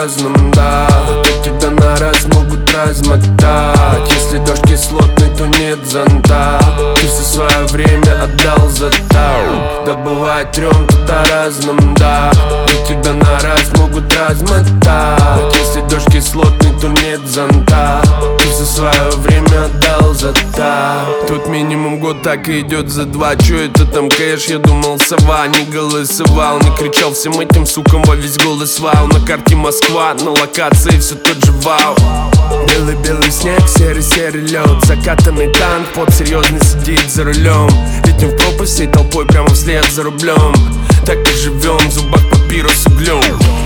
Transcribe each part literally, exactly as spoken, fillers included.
разным, да. Тут тебя на раз могут размотать. Если дождь кислотный, то нет зонта. Ты все свое время отдал за так. Да бывает трем тут о разном, да. Тут тебя на раз могут размотать. Если дождь кислотный, то нет зонта. Ты все свое время отдал за так. Тут минимум год так и идет за два. Чё это там кэш? Я думал сова, не голосовал, не кричал всем этим сукам во весь голос вау. На карте Москва, на локации все тот же вау. Белый-белый снег, серый-серый лед, закатанный танк, под серьезный сидит за рулем. Летим в пропасть всей толпой прямо вслед за рублем. Так и живем, в зубах папирос углем.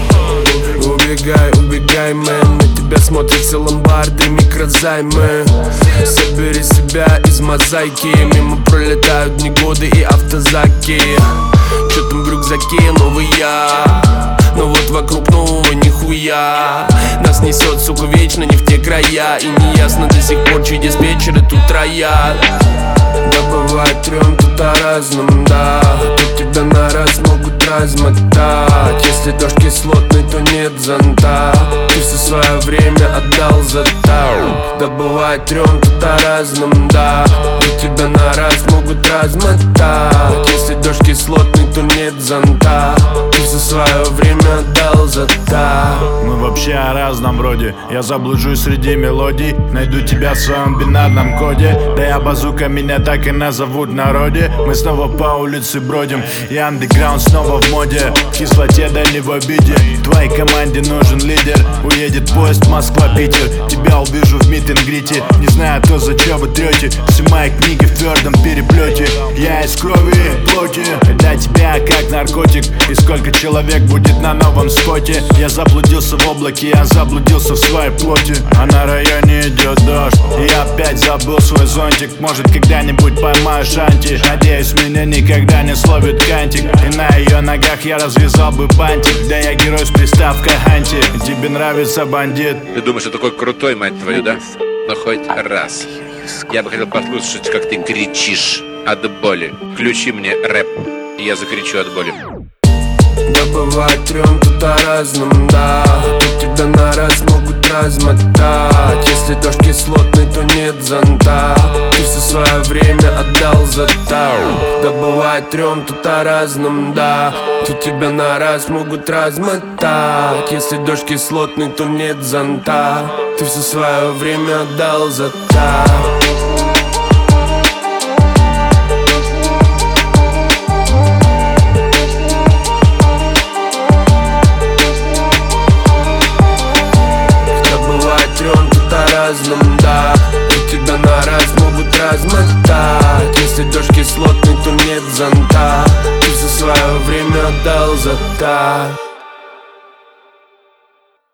Убегай, убегай, мэн, на тебя смотрят все ломбарды, микрозаймы. Собери себя из мозаики, мимо пролетают дни, годы и автозаки. Чё там в рюкзаке новые, но вот вокруг нового нихуя. Нас несет, сука, вечно не в те края. И неясно до сих пор, чьи диспетчеры тут троят. Да бывает трем тут о разном, да. Тут тебя на раз могут размотать. Если дождь кислотный, то нет зонта. Ты все свое время отдал за так. Да бывает трем тут о разном, да. Тут тебя на раз могут размотать. Если дождь кислотный, то нет зонта. Ты все свое время отдал за так. Мы вообще о разном роде. Я заблужусь среди мелодий, найду тебя в своем бинарном коде. Да я базука, меня так и назовут в народе. Мы снова по улице бродим, и андеграунд снова в моде. В кислоте, да не в обиде. Твоей команде нужен лидер. Уедет поезд Москва-Питер. Тебя увижу в мит-н-грите. Не знаю, то за чё вы трете. Все мои книги в твердом переплете. Я из крови и плоти. Для тебя как наркотик. И сколько человек будет на новом споте. Я заблудился в облаке, я заблудился в своей плоти. А на районе идет дождь, и я опять забыл свой зонтик. Может, когда-нибудь поймаю шанти. Надеюсь, меня никогда не словит кантик. И на ее ногах я развязал бы бантик. Да я герой с приставкой анти. Тебе нравится бандит? Ты думаешь, я такой крутой, мать твою, да? Но хоть раз. Я бы хотел послушать, как ты кричишь от боли. Включи мне рэп, и я закричу от боли. Да бывает трем тут о разном, да. Тут тебя на раз могут размотать. Если дождь кислотный, то нет зонта. Ты все свое время отдал за так. Да бывает трем тут о разном, да. Тут тебя на раз могут размотать. Если дождь кислотный, то нет зонта. Ты все свое время отдал за так. Да, тут тебя на раз могут размотать. Если дождь кислотный, то нет зонта. Ты все свое время отдал за так.